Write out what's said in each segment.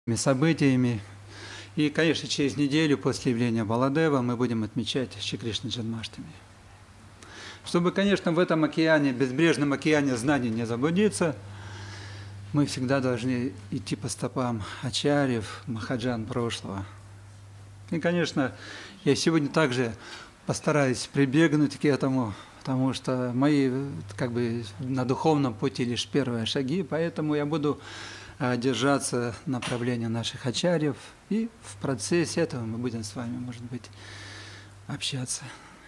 событиями. И, конечно, через неделю после явления Баладева мы будем отмечать Шри Кришна Джанмаштами. Чтобы, конечно, в этом океане, безбрежном океане знаний не заблудиться, мы всегда должны идти по стопам ачарьев, махаджан прошлого. И, конечно, я сегодня также постараюсь прибегнуть к этому, потому что мои на духовном пути лишь первые шаги, поэтому я буду держаться направления наших ачарьев, и в процессе этого мы будем с вами, может быть, общаться.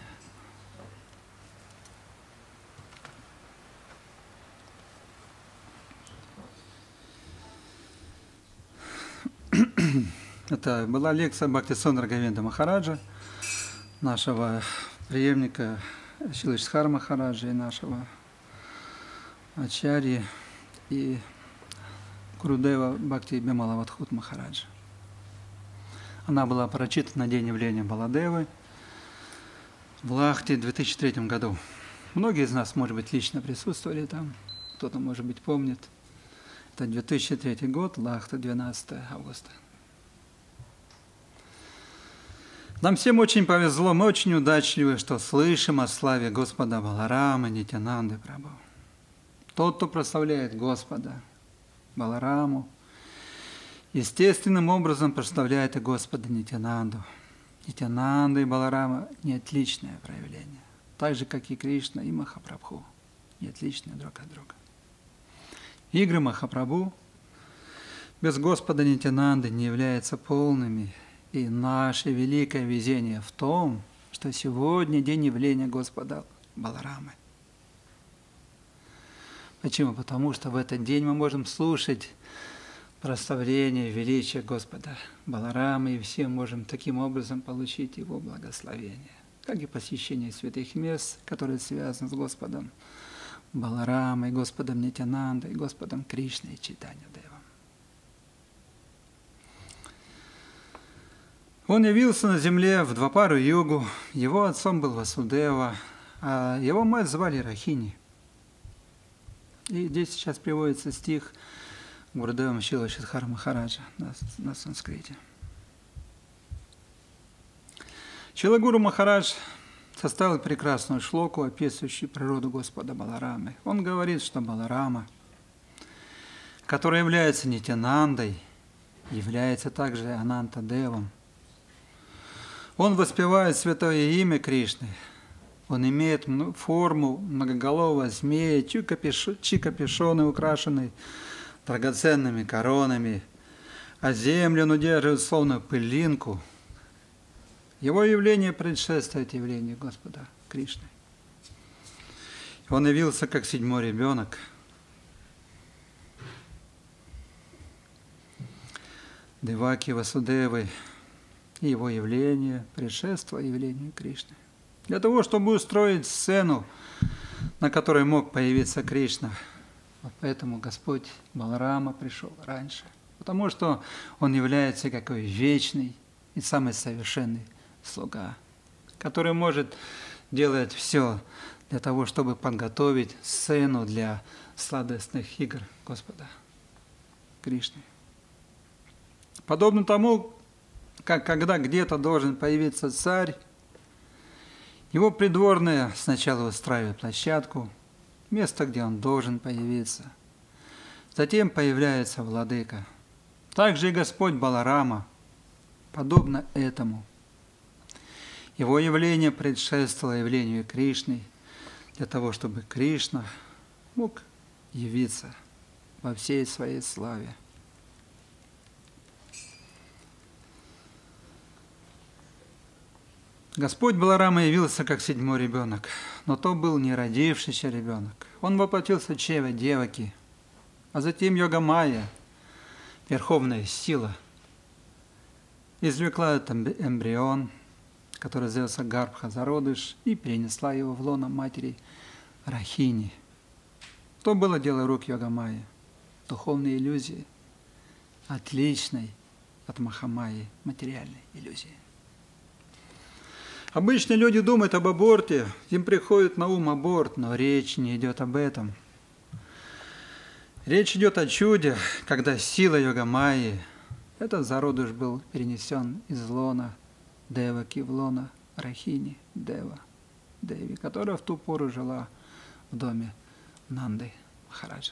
Это была лекция Бхактисондара Говинда Махараджа, нашего преемника Шилашидхара Махараджа и нашего ачарьи и Гурудева Бхакти Бимала Вадхут Махараджа. Она была прочитана на день явления Баладевы в Лахте в 2003 году. Многие из нас, может быть, лично присутствовали там, кто-то, может быть, помнит. Это 2003 год, Лахта, 12 августа. Нам всем очень повезло, мы очень удачливы, что слышим о славе Господа Баларамы, Нитянанды Прабху. Тот, кто прославляет Господа Балараму, естественным образом прославляет и Господа Нитянанду. Нитянанда и Баларама – не отличное проявление, так же, как и Кришна и Махапрабху, не отличные друг от друга. Игры Махапрабху без Господа Нитянанды не являются полными, и наше великое везение в том, что сегодня день явления Господа Баларамы. Почему? Потому что в этот день мы можем слушать прославление величия Господа Баларамы, и все можем таким образом получить Его благословение, как и посещение святых мест, которые связаны с Господом Баларамой, Господом Нитянандой, Господом Кришной и Чайтанья Девом. Он явился на земле в Двапару югу, его отцом был Васудева, а его мать звали Рахини. И здесь сейчас приводится стих Гурудевом Шилашидхара Махараджа на санскрите. Шилагуру Махарадж составил прекрасную шлоку, описывающую природу Господа Баларамы. Он говорит, что Баларама, который является Нитянандой, является также Ананта-девом. Он воспевает святое имя Кришны. Он имеет форму многоголового змея, чьи капюшоны украшены драгоценными коронами, а землю он удерживает словно пылинку. Его явление предшествует явлению Господа Кришны. Он явился как седьмой ребенок. Деваки Васудевы и его явление предшествовало явлению Кришны. Для того, чтобы устроить сцену, на которой мог появиться Кришна. Вот поэтому Господь Баларама пришел раньше. Потому что Он является какой вечный и самый совершенный слуга, который может делать все для того, чтобы подготовить сцену для сладостных игр Господа Кришны. Подобно тому, как когда где-то должен появиться царь, его придворные сначала устраивают площадку, место, где он должен появиться. Затем появляется владыка. Также и Господь Баларама, подобно этому. Его явление предшествовало явлению Кришны, для того, чтобы Кришна мог явиться во всей своей славе. Господь Баларама явился как седьмой ребенок, но то был не родившийся ребенок. Он воплотился Чева Деваки, а затем Йога-майя, верховная сила, извлекла этот эмбрион, который называется Гарбха, зародыш, и перенесла его в лоно матери Рахини. То было дело рук Йога-майи, духовной иллюзии, отличной от Махамайи, материальной иллюзии. Обычно люди думают об аборте, им приходит на ум аборт, но речь не идет об этом. Речь идет о чуде, когда сила Йога-майи Этот зародыш был перенесен из лона Деваки в лона Рахини Деви, которая в ту пору жила в доме Нанды Махараджи.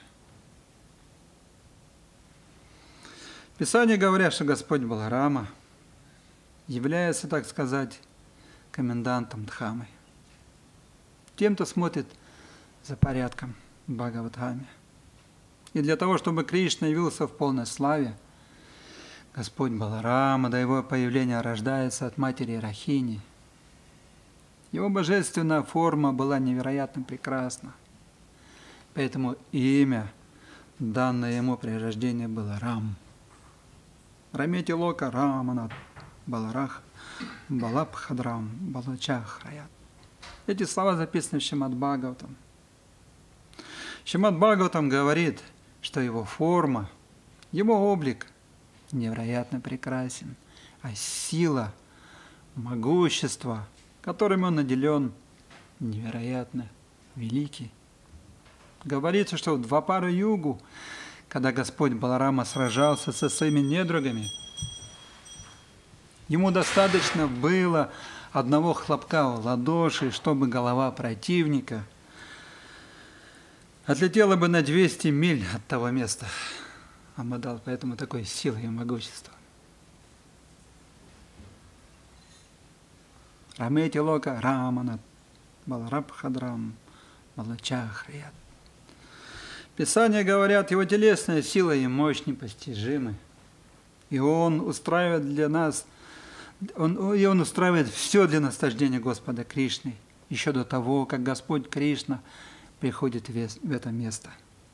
Писание говорят, что Господь Баларама является, так сказать, комендантом Дхамы, тем, кто смотрит за порядком в Бхагавадхаме. И для того, чтобы Кришна явился в полной славе, Господь Баларама до его появления рождается от матери Рахини. Его божественная форма была невероятно прекрасна. Поэтому имя, данное ему при рождении, было Рам. Рамети Лока Раманат Баларах Балабхадрам Балачах Раят. Эти слова записаны в Шримад Бхагаватам. Шримад Бхагаватам говорит, что его форма, его облик невероятно прекрасен, а сила, могущество, которым он наделен, невероятно велики. Говорится, что в Двапара-югу, когда Господь Баларама сражался со своими недругами, ему достаточно было одного хлопка в ладоши, чтобы голова противника отлетела бы на 200 миль от того места. Обладал поэтому такой силой и могуществом. Рамети Лока Раманат Баларабхадрам Балачахрият. Писания говорят, его телесная сила и мощь непостижимы. И он устраивает для нас, он устраивает все для наслаждения Господа Кришны, еще до того, как Господь Кришна приходит в это место.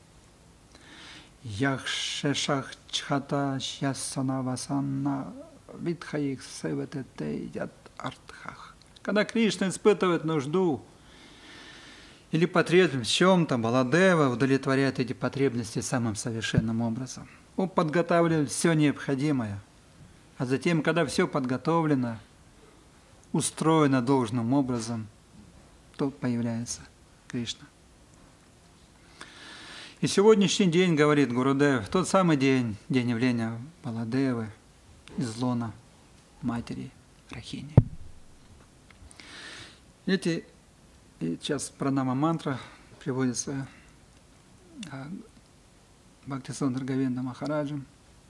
Яхшешах чхата шьясана васанна витхаих севетете яд артхах. Когда Кришна испытывает нужду или потребность в чем-то, Баладева удовлетворяет эти потребности самым совершенным образом. Он подготавливает все необходимое, а затем, когда все подготовлено, устроено должным образом, то появляется Кришна. И сегодняшний день, говорит Гурудев, тот самый день, день явления Баладевы из лона матери Рахини. И сейчас пранама мантра приводится Бхактисиданта Говинда Махараджем.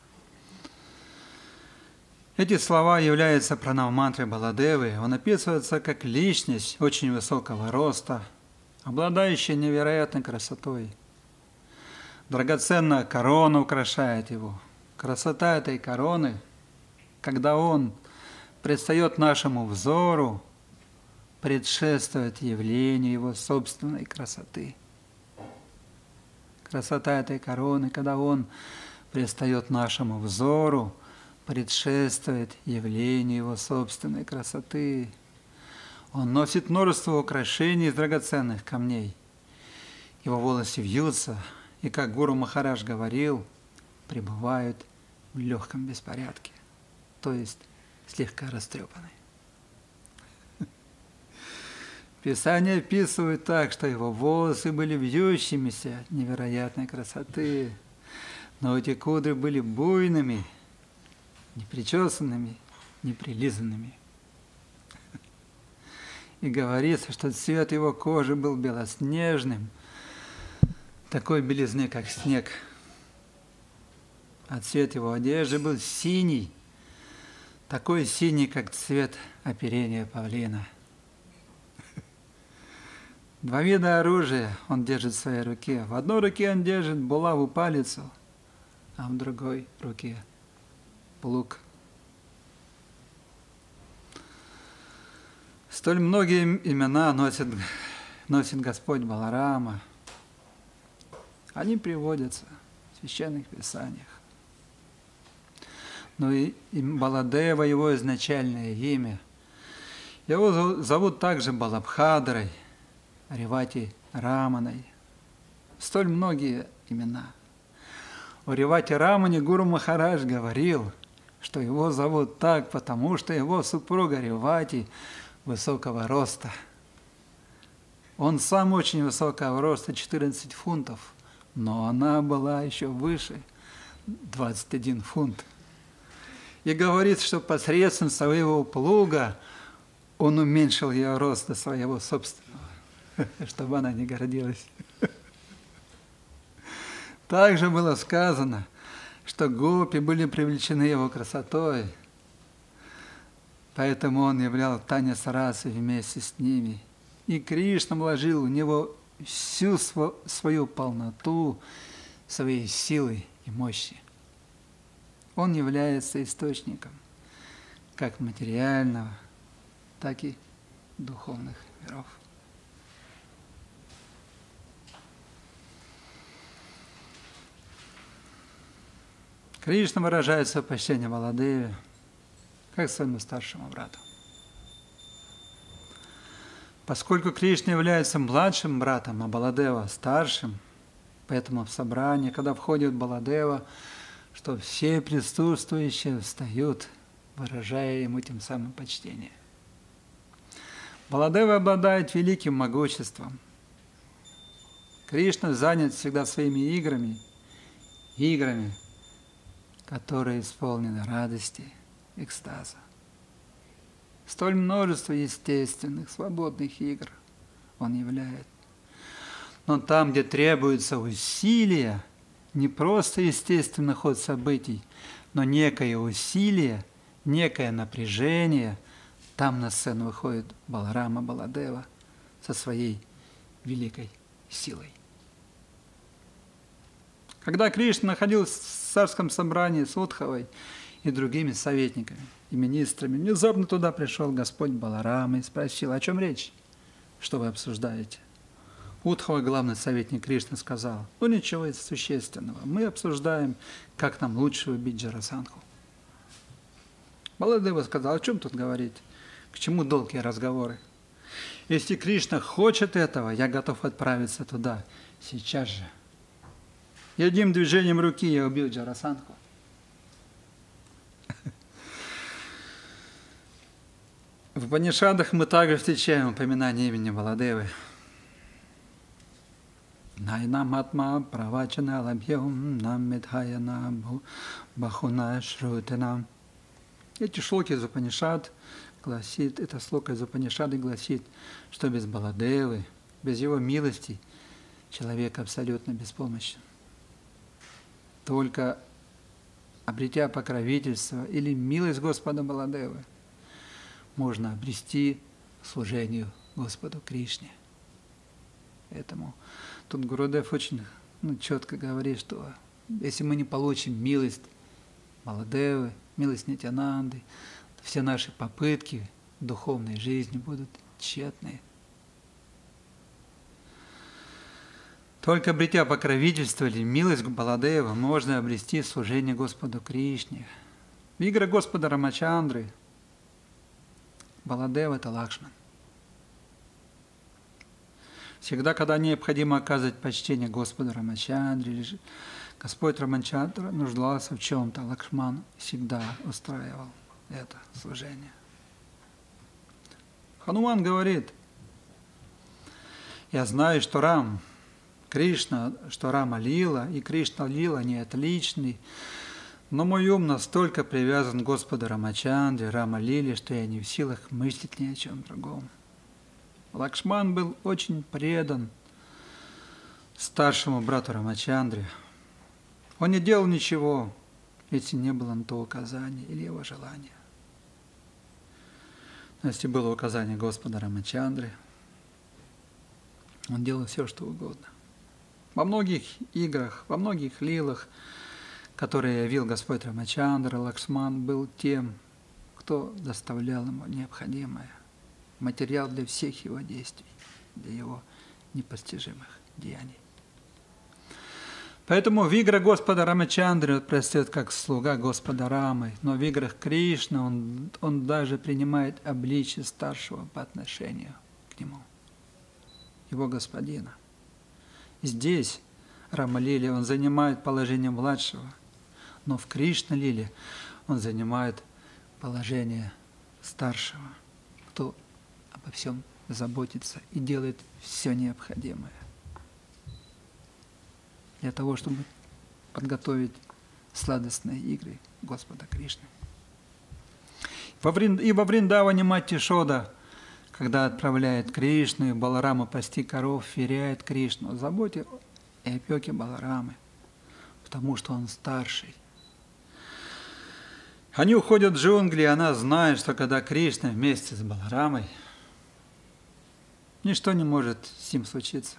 Эти слова являются пранама мантрой Баладевы. Он описывается как личность очень высокого роста, обладающая невероятной красотой. Драгоценная корона украшает его. Красота этой короны, когда он предстает нашему взору, предшествует явлению его собственной красоты. Красота этой короны, когда он предстает нашему взору, предшествует явлению его собственной красоты. Он носит множество украшений из драгоценных камней. Его волосы вьются, и, как Гуру Махарадж говорил, пребывают в легком беспорядке, то есть слегка растрепаны. Писание описывает так, что его волосы были вьющимися невероятной красоты, но эти кудры были буйными, непричесанными, неприлизанными. И говорится, что цвет его кожи был белоснежным, такой белизны, как снег. А цвет его одежды был синий, такой синий, как цвет оперения павлина. 2 вида оружия он держит в своей руке. В одной руке он держит булаву палицу, а в другой руке лук. Столь многие имена носит Господь Баларама. Они приводятся в священных писаниях. Но и Баладева, его изначальное имя. Его зовут также Балабхадрой, Ревати Раманой. Столь многие имена. О Ревати Рамане Гуру Махарадж говорил, что его зовут так, потому что его супруга Ревати высокого роста. Он сам очень высокого роста, 14 фунтов, но она была еще выше, 21 фунт. И говорит, что посредством своего плуга он уменьшил ее рост до своего собственного, чтобы она не гордилась. Также было сказано, что гопи были привлечены его красотой, поэтому он являл танец расы вместе с ними. И Кришна вложил в него всю свою полноту, своей силы и мощи. Он является источником как материального, так и духовных миров. Кришна выражает свое почтение Баладеве как своему старшему брату. Поскольку Кришна является младшим братом, а Баладева старшим, поэтому в собрании, когда входит Баладева, что все присутствующие встают, выражая ему тем самым почтение. Баладева обладает великим могуществом. Кришна занят всегда своими играми, которые исполнены радости, экстаза. Столь множество естественных, свободных игр он являет. Но там, где требуется усилие, не просто естественный ход событий, но некое усилие, некое напряжение, там на сцену выходит Баларама Баладева со своей великой силой. Когда Кришна находился в царском собрании с Удхавой и другими советниками и министрами, внезапно туда пришел Господь Баларама и спросил: о чем речь? Что вы обсуждаете? Удхава, главный советник Кришны, сказал: ну ничего существенного, мы обсуждаем, как нам лучше убить Джарасандху. Баладева сказал: о чем тут говорить? К чему долгие разговоры? Если Кришна хочет этого, я готов отправиться туда сейчас же. И одним движением руки я убил Джарасандху. В Упанишадах мы также встречаем упоминание имени Баладевы. Найнам атма правачана лабьем нам медхаяна бахуна шрутенам. Эти шлоки из Упанишад гласит, эта слока из Упанишады гласит, что без Баладевы, без его милости человек абсолютно беспомощен. Только обретя покровительство или милость Господа Баладевы, можно обрести служению Господу Кришне. Поэтому тут Гурудев очень четко говорит, что если мы не получим милость Баладевы, милость Нитянанды, то все наши попытки в духовной жизни будут тщетные. Только обретя покровительство или милость Баладева, можно обрести служение Господу Кришне. В играх Господа Рамачандры Баладева – это Лакшман. Всегда, когда необходимо оказывать почтение Господу Рамачандре, или же Господь Рамачандра нуждался в чем-то, Лакшман всегда устраивал это служение. Хануман говорит: я знаю, что Кришна, что Рама Лила и Кришна Лила не отличны, но мой ум настолько привязан к Господу Рамачандре, Рама Лиле, что я не в силах мыслить ни о чем другом. Лакшман был очень предан старшему брату Рамачандре. Он не делал ничего, если не было на то указания или его желания. Но если было указание Господа Рамачандры, он делал все, что угодно. Во многих играх, во многих лилах, которые явил Господь Рамачандра, Лакшман был тем, кто доставлял ему необходимое, материал для всех его действий, для его непостижимых деяний. Поэтому в играх Господа Рамачандры предстает как слуга Господа Рамы, но в играх Кришны он даже принимает обличие старшего по отношению к нему, его господина. Здесь, Рама-лиле, он занимает положение младшего, но в Кришна-лиле он занимает положение старшего, кто обо всем заботится и делает все необходимое для того, чтобы подготовить сладостные игры Господа Кришны. И во Вриндаване мать Ишода, когда отправляет Кришну и Баларама пасти коров, вверяет Кришну о заботе и опеке Баларамы, потому что он старший. Они уходят в джунгли, и она знает, что когда Кришна вместе с Баларамой, ничто не может с ним случиться.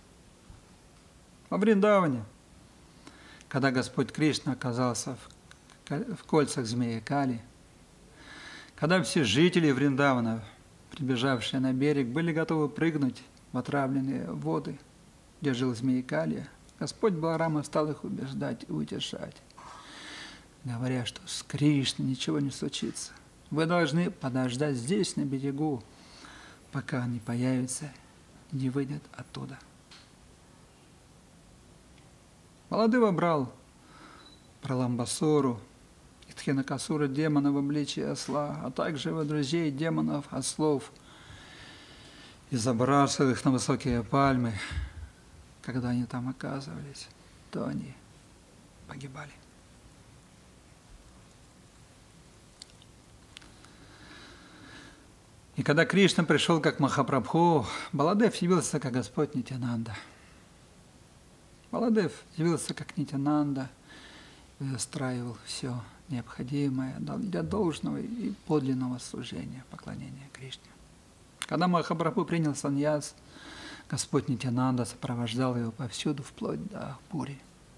Во Вриндаване, когда Господь Кришна оказался в кольцах змеи Кали, когда все жители Вриндавана, прибежавшие на берег, были готовы прыгнуть в отравленные воды, где жил змей Кали, Господь Баларама стал их убеждать и утешать, говоря, что с Кришной ничего не случится. Вы должны подождать здесь, на берегу, пока они появятся и не выйдут оттуда. Баладева брал Праламбасуру и Тхинакасура демона в обличии осла, а также его друзей демонов, ослов, и забрасывал их на высокие пальмы. Когда они там оказывались, то они погибали. И когда Кришна пришел как Махапрабху, Баладев явился как Господь Нитянанда. Баладев явился как Нитянанда и устраивал все необходимое для должного и подлинного служения, поклонения Кришне. Когда Махапрабху принял саньяс, Господь Нитянанда сопровождал его повсюду, вплоть до Пури.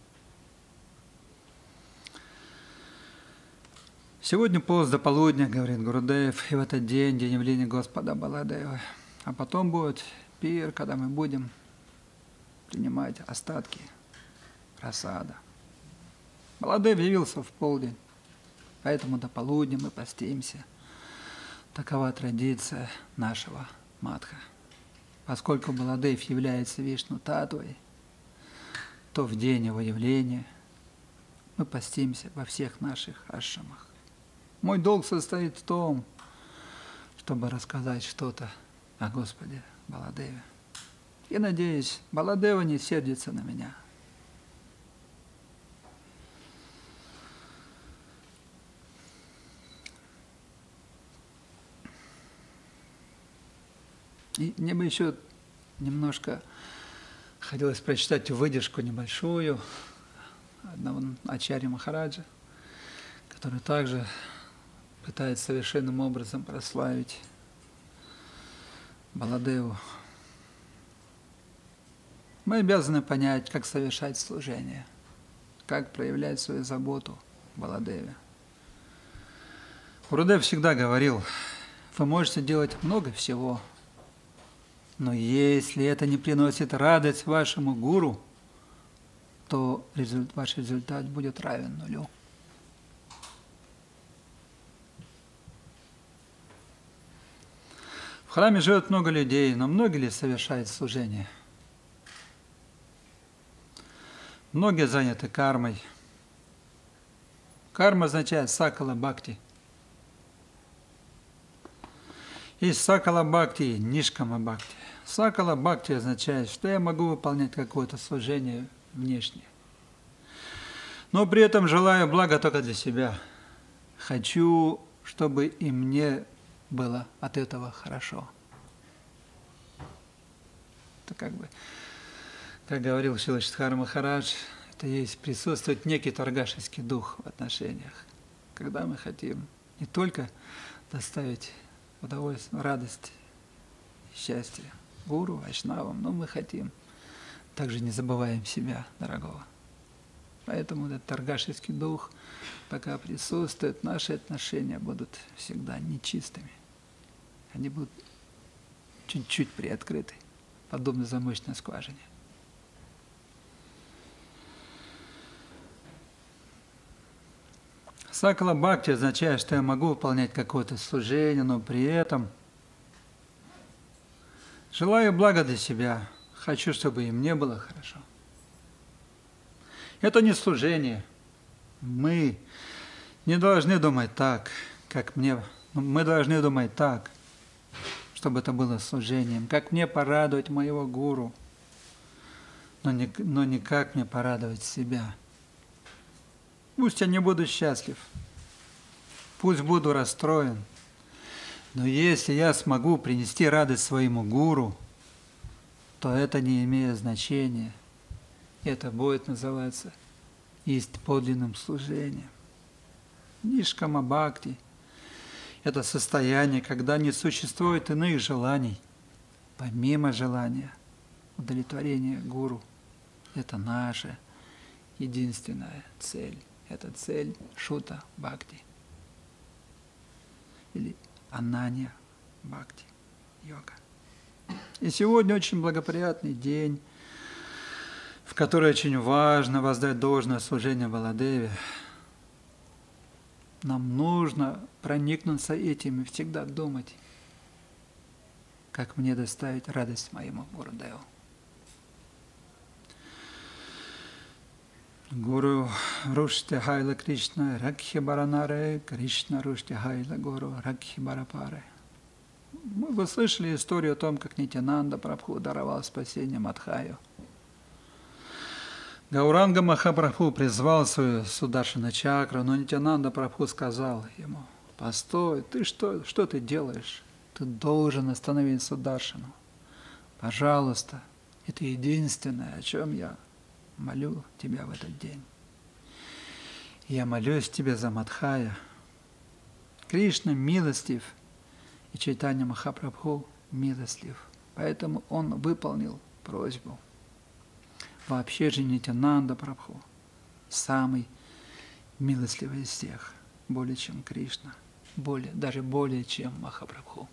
Сегодня пост до полудня, говорит Гурудев, и в этот день явления Господа Баладева. А потом будет пир, когда мы будем принимать остатки прасада. Баладев явился в полдень, поэтому до полудня мы постимся. Такова традиция нашего матха. Поскольку Баладев является Вишну Татвой, то в день его явления мы постимся во всех наших ашрамах. Мой долг состоит в том, чтобы рассказать что-то о Господе Баладеве. И надеюсь, Баладева не сердится на меня. И мне бы еще немножко хотелось прочитать выдержку небольшую одного Ачарьи Махараджа, который также пытается совершенным образом прославить Баладеву. Мы обязаны понять, как совершать служение, как проявлять свою заботу к Баладеве. Гурудев всегда говорил, вы можете делать много всего, но если это не приносит радость вашему гуру, то ваш результат будет равен нулю. В храме живет много людей, но многие ли совершают служение? Многие заняты кармой. Карма означает сакала бхакти. Есть сакала бхакти и нишкама бхакти. Сакала бхакти означает, что я могу выполнять какое-то служение внешнее, но при этом желаю блага только для себя. Хочу, чтобы и мне было от этого хорошо. Это как говорил Шрила Шридхар Махарадж, это есть присутствует некий торгашеский дух в отношениях, когда мы хотим не только доставить удовольствие, радость, счастье гуру, вайшнавам, но мы хотим также не забываем себя, дорогого. Поэтому этот торгашеский дух, пока присутствует, наши отношения будут всегда нечистыми. Они будут чуть-чуть приоткрыты, подобно замочной скважине. Сакала бхакти означает, что я могу выполнять какое-то служение, но при этом желаю блага для себя, хочу, чтобы и мне было хорошо. Это не служение. Мы не должны думать так, как мне. Мы должны думать так, чтобы это было служением. Как мне порадовать моего гуру, но не как мне порадовать себя. Пусть я не буду счастлив, пусть буду расстроен, Но если я смогу принести радость своему гуру, то это не имеет значения. Это будет называться подлинным служением. Нишкама бхакти – это состояние, когда не существует иных желаний, помимо желания удовлетворения гуру. Это наша единственная цель. Это цель шута бхакти или ананья бхакти йога. И сегодня очень благоприятный день, в который очень важно воздать должное служение Баладеве. Нам нужно проникнуться этим и всегда думать, как мне доставить радость моему Гурудеву. Гуру Рушти Хайла Кришна Ракхи Баранаре, Кришна Рушти Хайла Гуру Ракхи Барапаре. Вы слышали историю о том, как Нитянанда Прабху даровал спасение Мадхаю. Гауранга Махапрабху призвал свою Сударшана чакру, но Нитянанда Прабху сказал ему: «Постой, ты что ты делаешь? Ты должен остановить Сударшану. Пожалуйста, это единственное, о чем я молю тебя в этот день. Я молюсь тебе за Мадхая. Кришна милостив, и Чайтанья Махапрабху милостлив, поэтому он выполнил просьбу. Вообще же Нитянанда Прабху самый милостливый из всех, более чем Кришна, даже более чем Махапрабху.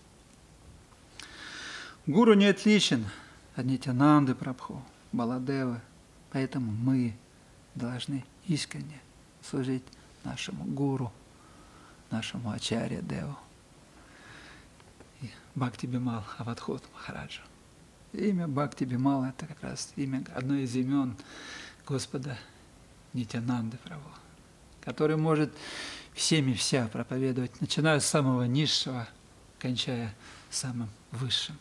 Гуру не отличен от Нитянанды Прабху, Баладевы, поэтому мы должны искренне служить нашему гуру, нашему Ачарья Деву, Бхакти Бимал Авадхут Махараджу. Имя Бхакти Бимал – это как раз имя, одно из имен Господа Нитянанды Прабху, который может всем и вся проповедовать, начиная с самого низшего, кончая самым высшим.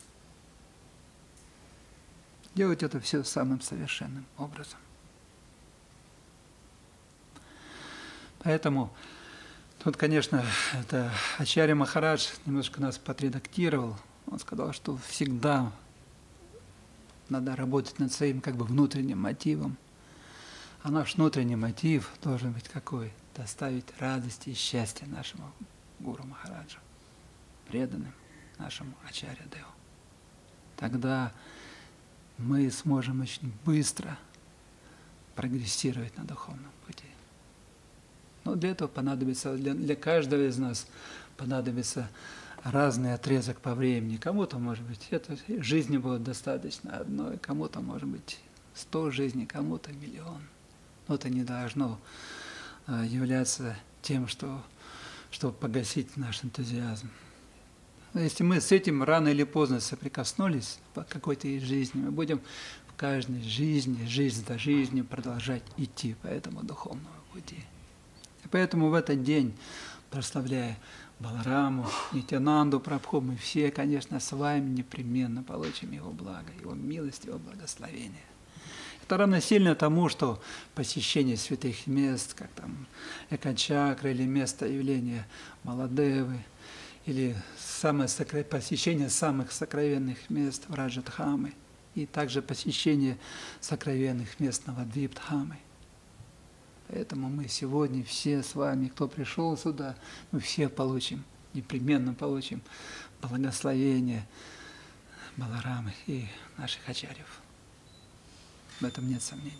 Делать это все самым совершенным образом. Поэтому тут, конечно, это Ачарья Махарадж немножко нас подредактировал. Он сказал, что всегда надо работать над своим внутренним мотивом. А наш внутренний мотив должен быть какой? Доставить радость и счастье нашему Гуру Махараджу, преданным нашему Ачарья Деву. Тогда мы сможем очень быстро прогрессировать на духовном пути. Но для этого понадобится, для каждого из нас понадобится разный отрезок по времени. Кому-то, может быть, жизни будет достаточно одной, кому-то, может быть, 100 жизней, кому-то 1 000 000. Но это не должно являться тем, чтобы погасить наш энтузиазм. Если мы с этим рано или поздно соприкоснулись по какой-то из жизни, мы будем в каждой жизни, жизнь за жизнью продолжать идти по этому духовному пути. И поэтому в этот день, прославляя Балараму, Нитянанду Прабху, мы все, конечно, с вами непременно получим его благо, его милость, его благословение. Это равносильно тому, что посещение святых мест, как там Экачакра или место явления Маладевы, или посещение самых сокровенных мест в Раджадхамы, и также посещение сокровенных мест Навадвиптхамы. Поэтому мы сегодня все с вами, кто пришел сюда, мы все непременно получим благословение Баларамы и наших ачарьев. В этом нет сомнений.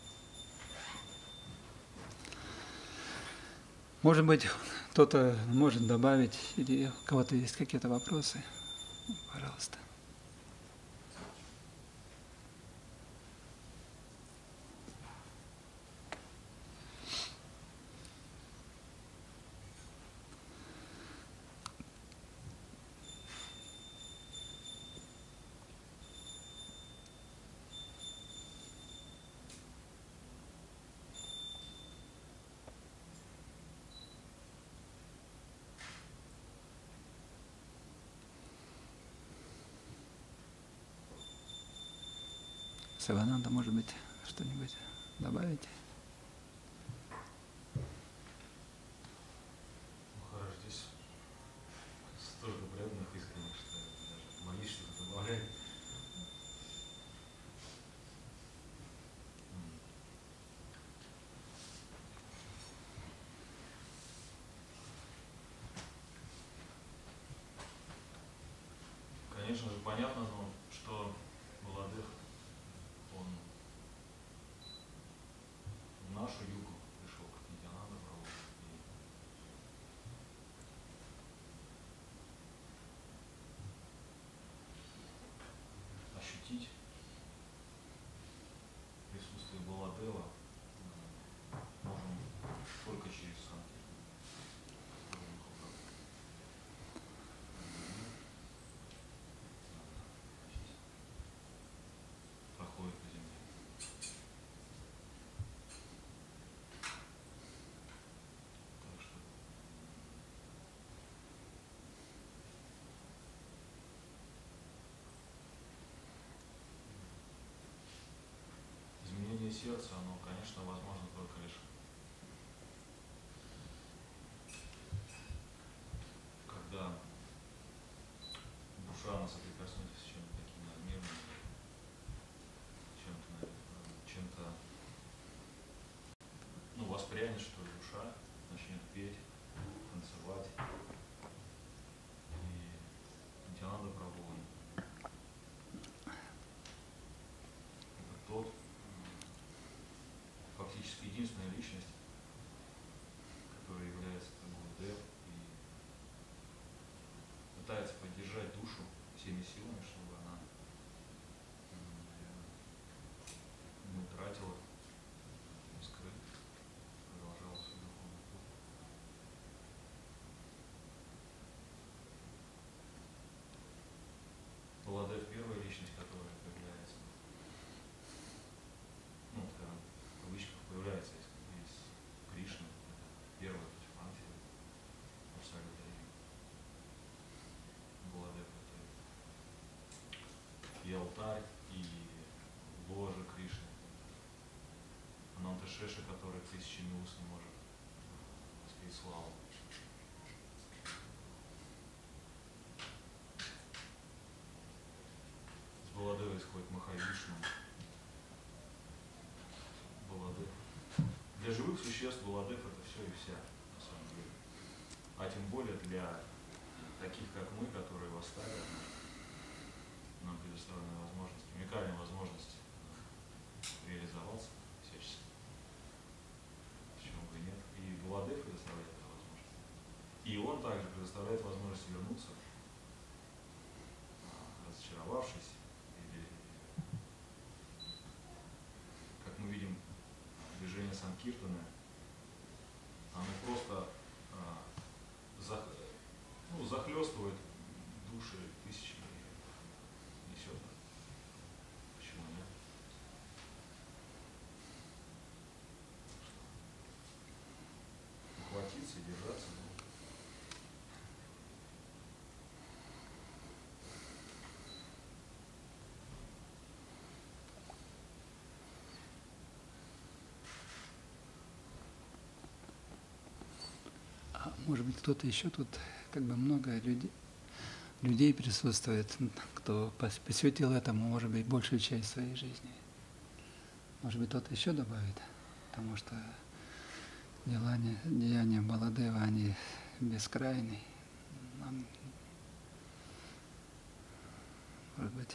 Может быть, кто-то может добавить, или у кого-то есть какие-то вопросы? Пожалуйста. Савананда, может быть, что-нибудь добавить? Махарадж, здесь столько преданных конечно же, понятно, но что Баладев, он в нашу югу пришел к Нитянанда Прабху и ощутить присутствие Баладева можем только через Санкиртан. Проходит по земле. Так что изменение сердца, оно, конечно, возможно только лишь когда душа она соприкоснется с чем-то таким надмирным, чем-то, ну, воспрянет, что ли, душа, начнет петь, танцевать. И Нитянанда Прабху, это тот, фактически единственная личность, которая является Гурудев и пытается поддержать душу всеми силами, чтобы она не утратила, не скрыт, продолжала свой духовный путь. Баладев первая личность, которая появляется, ну, скажем, в кавычках появляется из Кришны, это первая, то есть мантия, абсолютно. Баладев это и алтарь, и ложа Кришны. Ананта Шеша, который тысячами уст не может воспеть славу. С Баладева исходит Махавишну. Баладев. Для живых существ Баладев это все и вся, на самом деле. А тем более для таких, как мы, которые восстали, нам предоставлены возможность, уникальная возможность реализоваться всячески. Почему бы и нет. И Баладев предоставляет эту возможность. И он также предоставляет возможность вернуться, разочаровавшись, или, как мы видим, движение Санкиртаны, оно просто захлестывает души тысячами и несет. Почему нет? Ухватиться и держаться. Может быть, кто-то еще тут, как бы много людей присутствует, кто посвятил этому, может быть, большую часть своей жизни. Может быть, кто-то еще добавит, потому что деяния Баладева, они бескрайны. Может быть.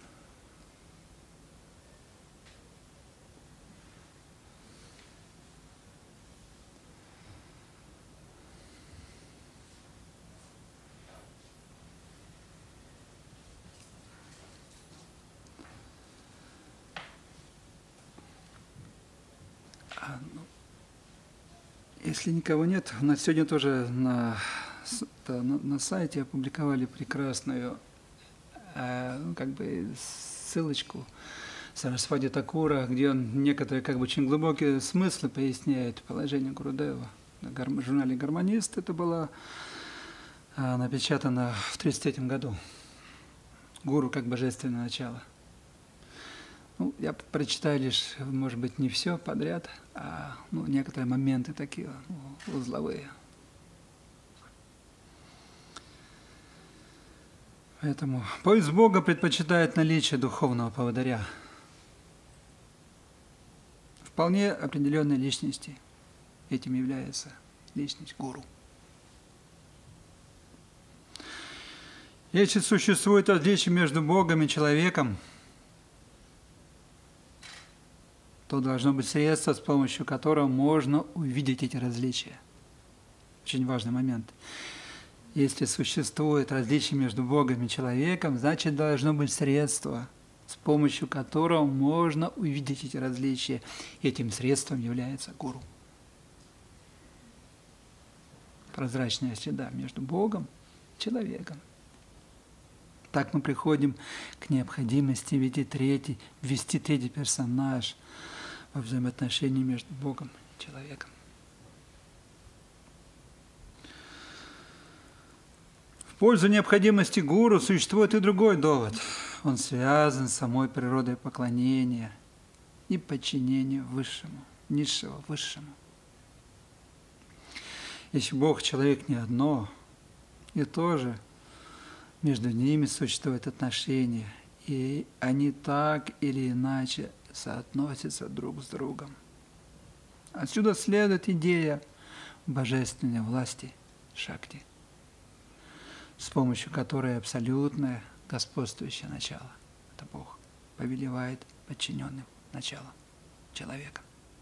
Если никого нет, у нас сегодня тоже на сайте опубликовали прекрасную как бы ссылочку Сарасвати Такура, где он некоторые как бы очень глубокие смыслы поясняет положение Гурудева. В журнале «Гармонист» это было напечатано в 1933 году. Гуру как божественное начало. Ну, я прочитаю лишь, может быть, не все подряд, а некоторые моменты такие узловые. Поэтому поиск Бога предпочитает наличие духовного поводыря. Вполне определенной личности. Этим является личность гуру. Если существует различие между Богом и человеком, то должно быть средство, с помощью которого можно увидеть эти различия. Очень важный момент. Если существует различие между Богом и человеком, значит, должно быть средство, с помощью которого можно увидеть эти различия. Этим средством является гуру. Прозрачная следа между Богом и человеком. Так мы приходим к необходимости ввести третий персонаж во взаимоотношении между Богом и человеком. В пользу необходимости гуру существует и другой довод. Он связан с самой природой поклонения и подчинения высшему, низшего высшему. Если Бог и человек не одно, и тоже между ними существуют отношения, и они так или иначе соотносятся друг с другом. Отсюда следует идея божественной власти Шакти, с помощью которой абсолютное господствующее начало, это Бог, повелевает подчиненным началом человека.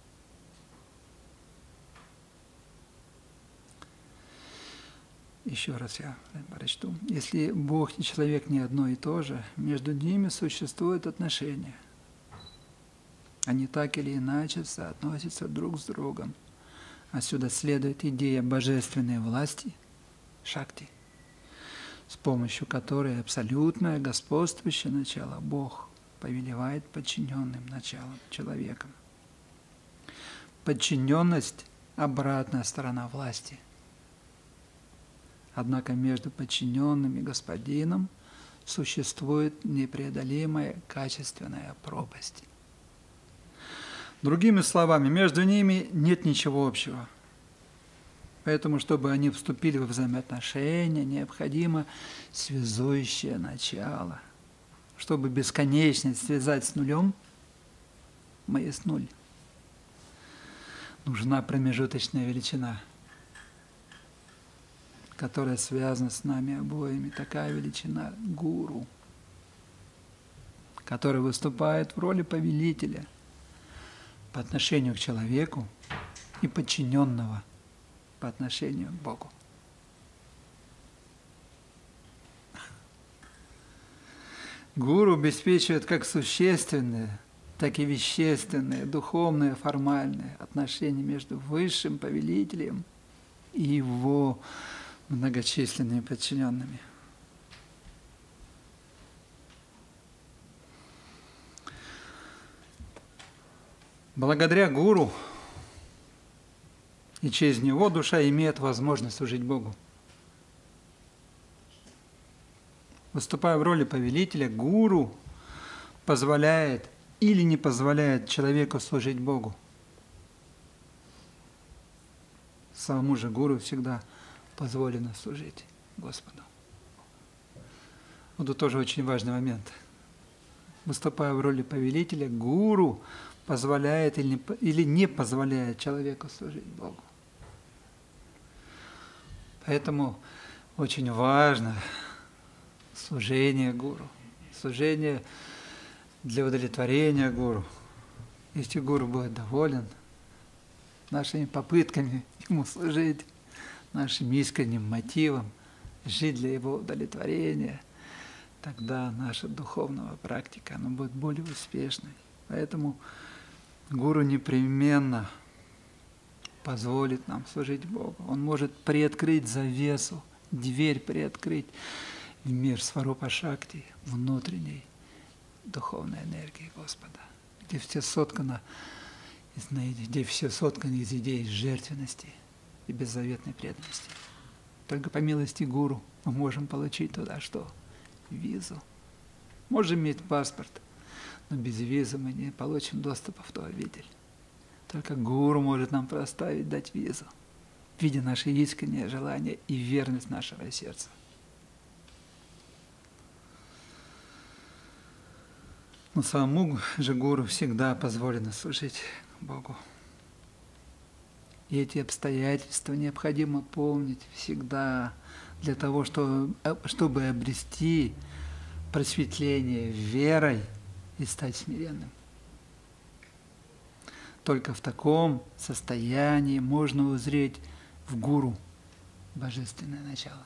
Еще раз я прочту. Если Бог и человек не одно и то же, между ними существуют отношения. Они так или иначе соотносятся друг с другом. Отсюда следует идея божественной власти, Шакти, с помощью которой абсолютное господствующее начало, Бог, повелевает подчиненным началом человеком. Подчиненность – обратная сторона власти. Однако между подчиненным и господином существует непреодолимая качественная пропасть. Другими словами, между ними нет ничего общего. Поэтому, чтобы они вступили во взаимоотношения, необходимо связующее начало. Чтобы бесконечность связать с нулем, есть нуль. Нужна промежуточная величина, которая связана с нами обоими. Такая величина – гуру, который выступает в роли повелителя по отношению к человеку и подчиненного по отношению к Богу. Гуру обеспечивает как существенные, так и вещественные, духовные, формальные отношения между высшим повелителем и его многочисленными подчиненными. Благодаря гуру и через него душа имеет возможность служить Богу. Выступая в роли повелителя, гуру позволяет или не позволяет человеку служить Богу. Самому же гуру всегда позволено служить Господу. Вот тут тоже очень важный момент. Выступая в роли повелителя, гуру позволяет или не позволяет человеку служить Богу. Поэтому очень важно служение гуру, служение для удовлетворения гуру. Если гуру будет доволен нашими попытками ему служить, нашим искренним мотивом жить для его удовлетворения, тогда наша духовная практика она будет более успешной. Поэтому гуру непременно позволит нам служить Богу. Он может приоткрыть завесу, дверь приоткрыть в мир Сварупа Шакти, внутренней духовной энергии Господа, где все соткано из идей жертвенности и беззаветной преданности. Только по милости гуру мы можем получить туда что? Визу. Можем иметь паспорт, но без визы мы не получим доступа в ту обитель. Только гуру может нам проставить, дать визу, видя наше искреннее желание и верность нашего сердца. Но самому же гуру всегда позволено служить Богу. И эти обстоятельства необходимо помнить всегда для того, чтобы обрести просветление верой и стать смиренным. Только в таком состоянии можно узреть в гуру божественное начало.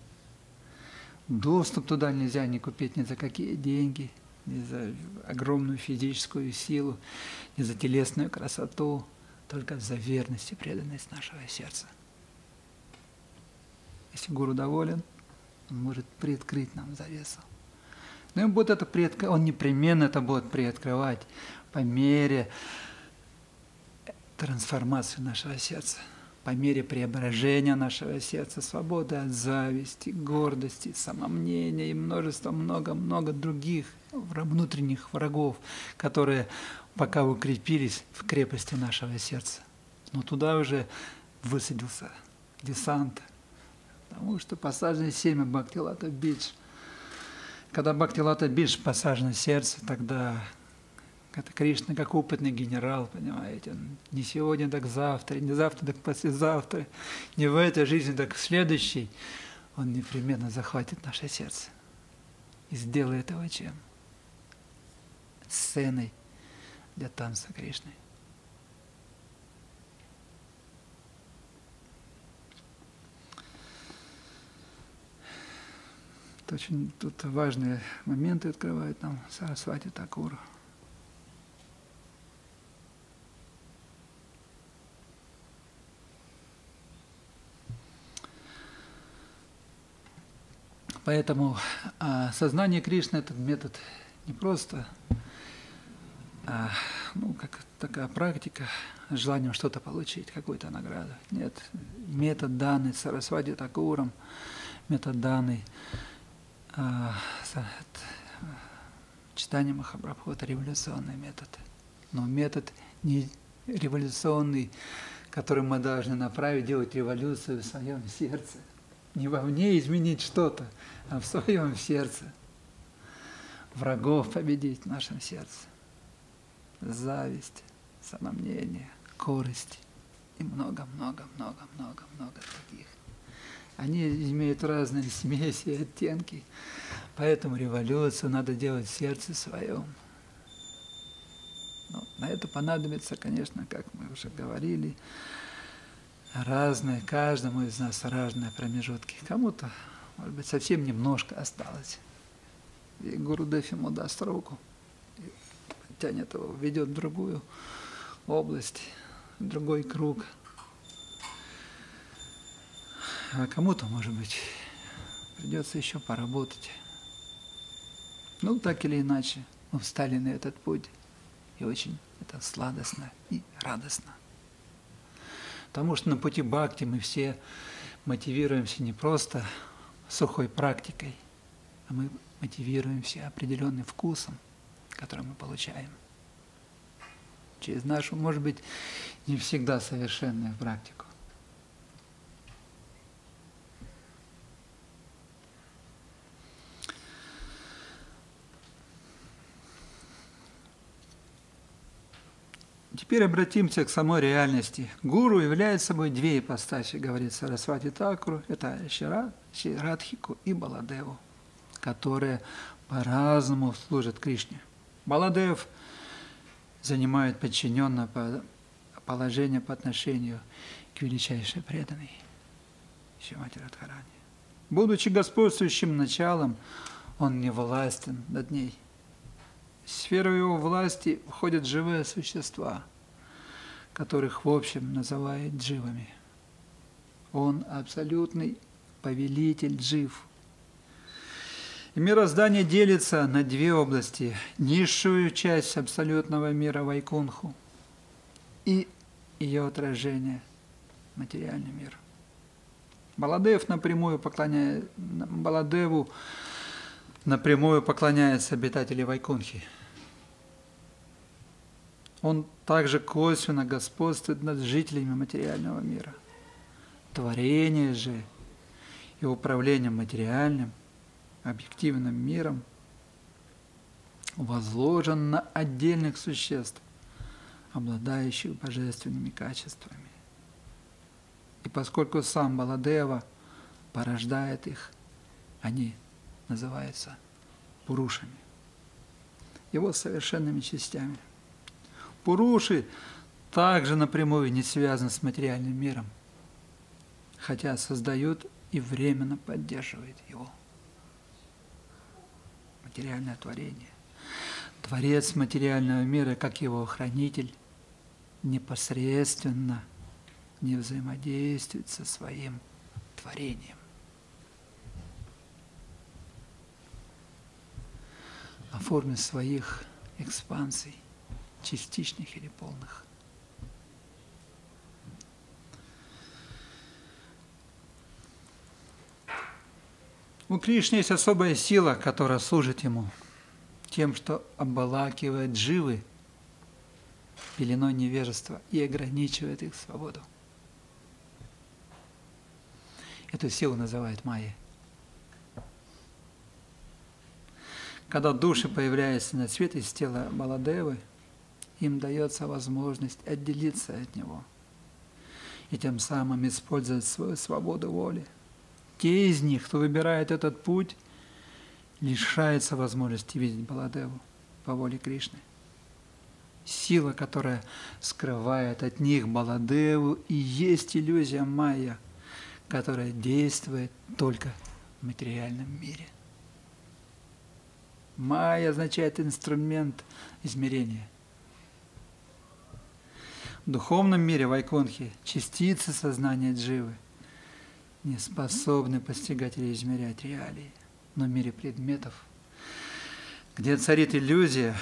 Доступ туда нельзя не купить ни за какие деньги, ни за огромную физическую силу, ни за телесную красоту, только за верность и преданность нашего сердца. Если гуру доволен, он может приоткрыть нам завесу. Но он непременно это будет приоткрывать по мере трансформации нашего сердца, по мере преображения нашего сердца, свободы от зависти, гордости, самомнения и множества, много других внутренних врагов, которые пока укрепились в крепости нашего сердца. Но туда уже высадился десант, потому что посажено семя Бхактилата Бидж. Когда Бхактилата Бидж посажено в сердце, тогда это Кришна как опытный генерал, понимаете, он не сегодня, так завтра, не завтра, так послезавтра, не в этой жизни, так в следующей, он непременно захватит наше сердце и сделает его чем? Сценой для танца Кришны. Тут важные моменты открывает нам Сарасвати Такур. Поэтому сознание Кришны – этот метод не просто как такая практика с желанием что-то получить, какую-то награду. Нет, метод данный Сарасвати Такуром, метод данный читание Махапрабху – это революционный метод. Но метод не революционный, который мы должны направить, делать революцию в своем сердце. Не вовне изменить что-то, а в своем сердце. Врагов победить в нашем сердце. Зависть, самомнение, корость и много-много других. Они имеют разные смеси и оттенки, поэтому революцию надо делать в сердце своем. Но на это понадобится, конечно, как мы уже говорили, разные, каждому из нас разные промежутки. Кому-то, может быть, совсем немножко осталось. И Гурудев ему даст руку, и тянет его, ведет в другую область, в другой круг. А кому-то, может быть, придется еще поработать. Ну, так или иначе, мы встали на этот путь, и очень это сладостно и радостно. Потому что на пути бхакти мы все мотивируемся не просто сухой практикой, а мы мотивируемся определенным вкусом, который мы получаем через нашу, может быть, не всегда совершенную практику. Теперь обратимся к самой реальности. Гуру является собой две ипостаси, говорит Сарасвати Такуру. Это Радхику и Баладеву, которые по-разному служат Кришне. Баладев занимает подчиненное положение по отношению к величайшей преданной Шримати Радхарани. Будучи господствующим началом, он не властен над ней. В сферу его власти входят живые существа, которых в общем называют дживами. Он абсолютный повелитель джив. И мироздание делится на две области. Низшую часть абсолютного мира Вайкунху и ее отражение – материальный мир. Баладеву напрямую поклоняются обитатели Вайкунхи. Он также косвенно господствует над жителями материального мира. Творение же и управление материальным, объективным миром возложен на отдельных существ, обладающих божественными качествами. поскольку сам Баладева порождает их, они называются пурушами, его совершенными частями. Пуруши также напрямую не связаны с материальным миром, хотя создают и временно поддерживают его. Материальное творение. Творец материального мира, как его хранитель, непосредственно не взаимодействует со своим творением. О форме своих экспансий, частичных или полных. У Кришны есть особая сила, которая служит ему тем, что обволакивает дживы пеленой невежества и ограничивает их свободу. Эту силу называют майей. Когда души появляются на свет из тела Баладевы, им дается возможность отделиться от него и тем самым использовать свою свободу воли. Те из них, кто выбирает этот путь, лишаются возможности видеть Баладеву по воле Кришны. Сила, которая скрывает от них Баладеву, и есть иллюзия майя, которая действует только в материальном мире. Майя означает инструмент измерения. В духовном мире Вайкунхи частицы сознания дживы не способны постигать или измерять реалии. Но в мире предметов, где царит иллюзия,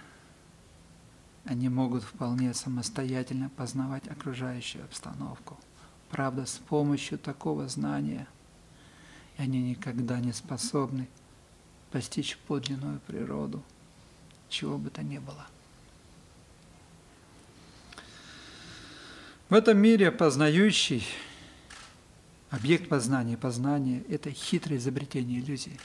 они могут вполне самостоятельно познавать окружающую обстановку. Правда, с помощью такого знания они никогда не способны постичь подлинную природу, чего бы то ни было. В этом мире познающий, объект познания – это хитрое изобретение иллюзии.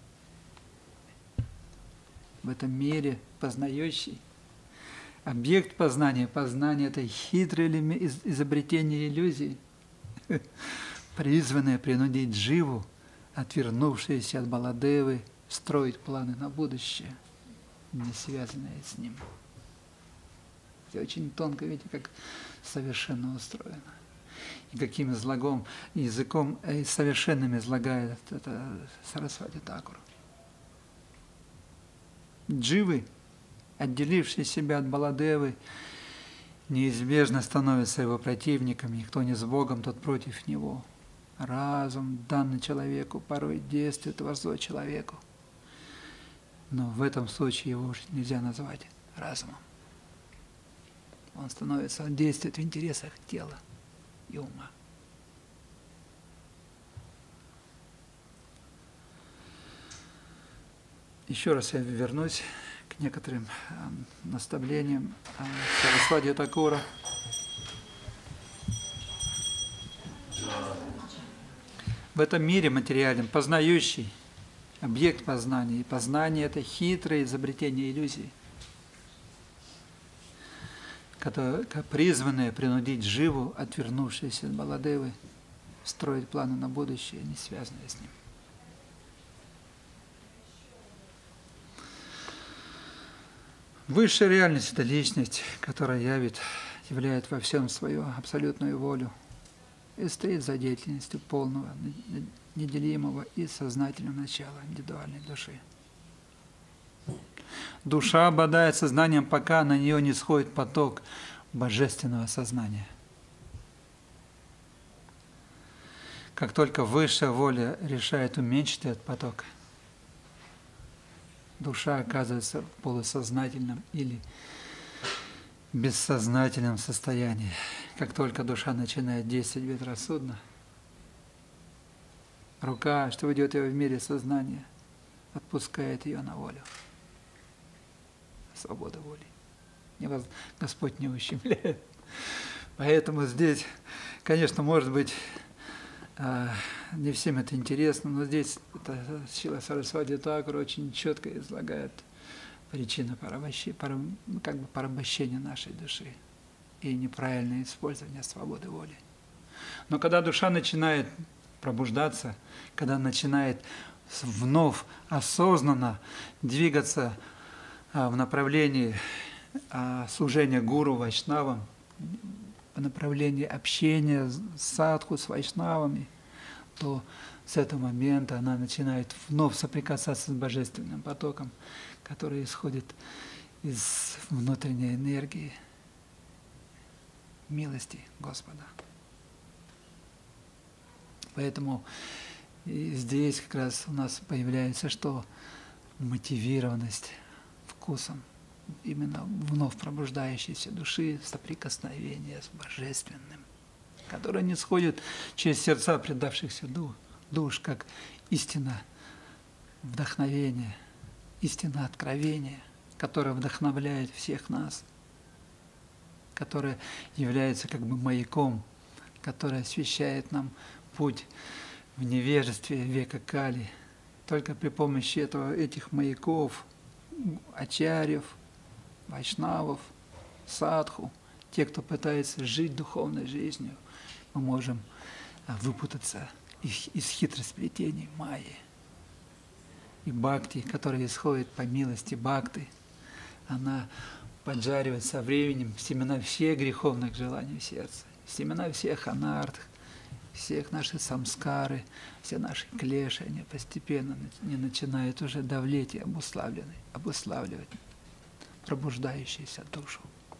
В этом мире познающий, объект познания – это хитрое изобретение иллюзии, призванное принудить дживу, отвернувшуюся от Баладевы, строить планы на будущее, не связанные с ним. Это очень тонко, видите, как совершенно устроено. И каким языком совершенным излагает это Сарасвати Такур. Дживы, отделившие себя от Баладевы, неизбежно становятся его противниками. Кто не с Богом, тот против него. Разум, данный человеку, порой действует во зло человеку. Но в этом случае его уже нельзя назвать разумом. Он действует в интересах тела и ума. Еще раз я вернусь к некоторым наставлениям Сарасвати Такура. В этом мире материальном познающий, объект познания, и познание – это хитрое изобретение иллюзии, призванное принудить дживу, отвернувшуюся от Баладевы, строить планы на будущее, не связанные с ним. Высшая реальность – это личность, которая являет во всем свою абсолютную волю и стоит за деятельностью полного, неделимого и сознательного начала индивидуальной души. Душа обладает сознанием, пока на нее не сходит поток божественного сознания. Как только высшая воля решает уменьшить этот поток, душа оказывается в полусознательном или бессознательном состоянии. Как только душа начинает действовать безрассудно, рука, что ведет ее в мире сознания, отпускает ее на волю. Свобода воли. Господь не ущемляет. Поэтому здесь, конечно, может быть, не всем это интересно, но здесь Шрила Сарасвати Такур очень четко излагает причину порабощения нашей души и неправильное использование свободы воли. Но когда душа начинает пробуждаться, когда начинает вновь осознанно двигаться в направлении служения гуру, вайшнавам, в направлении общения с садху, с вайшнавами, то с этого момента она начинает вновь соприкасаться с божественным потоком, который исходит из внутренней энергии, милости Господа. Поэтому и здесь как раз у нас появляется что? Мотивированность вкусом, именно вновь пробуждающейся души, соприкосновение с Божественным, которое не сходит через сердца предавшихся душ, как истина вдохновения, истина откровения, которая вдохновляет всех нас, которая является как бы маяком, которая освещает нам путь в невежестве века Кали. Только при помощи этих маяков, ачарьев, вайшнавов, садху, те, кто пытается жить духовной жизнью, мы можем выпутаться из хитросплетений майи. И бхакти, которая исходит по милости бхакти, она поджаривает со временем семена всех греховных желаний в сердце, семена всех анарт, всех наших самскары, все наши клеши, они постепенно не начинают уже давлеть и обуславливать пробуждающуюся душу.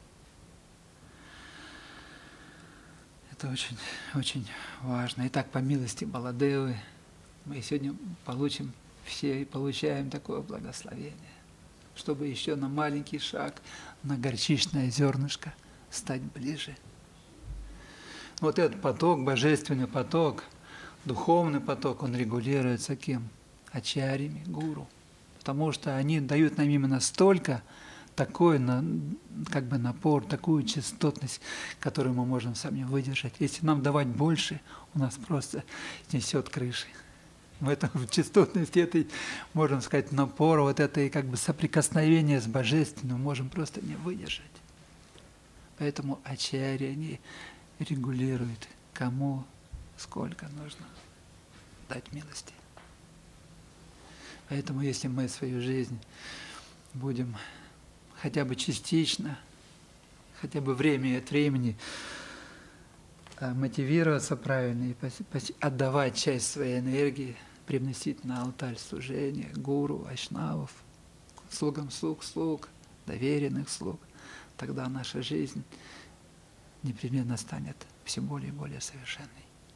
Это очень, очень важно. Итак, по милости Баладевы мы сегодня получаем такое благословение, чтобы еще на маленький шаг, на горчичное зернышко стать ближе. Вот этот поток, божественный поток, духовный поток, он регулируется кем? Ачарьями, гуру. Потому что они дают нам именно столько, такой как бы напор, такую частотность, которую мы можем сами выдержать. Если нам давать больше, у нас просто снесет крыши. В этом в частотности этой, можно сказать, напора, вот этой как бы соприкосновения с Божественным можем просто не выдержать. Поэтому ачарьи, они регулируют, кому сколько нужно дать милости. Поэтому если мы свою жизнь будем хотя бы частично, хотя бы время от времени мотивироваться правильно и отдавать часть своей энергии, привносить на алтарь служения гуру, вайшнавов, слугам слуг, доверенных слуг, тогда наша жизнь непременно станет все более и более совершенной.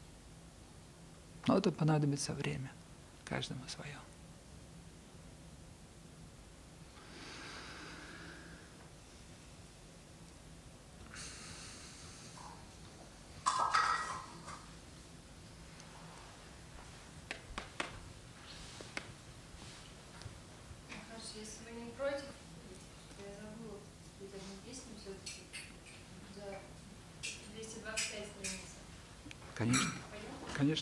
Но это понадобится время, каждому свое. Если вы не против, я забыла спеть одну песню все-таки за 225 страниц. Конечно, конечно.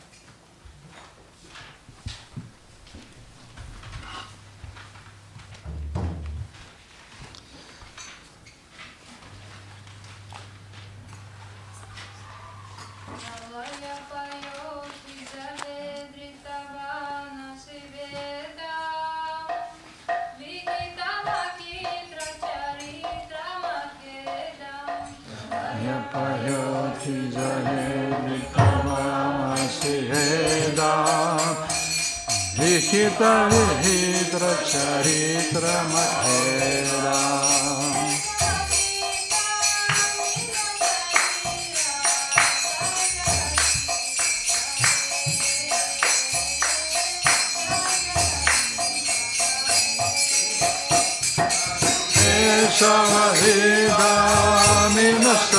Лихита вихитра чаритра махеда. Шавахида минаш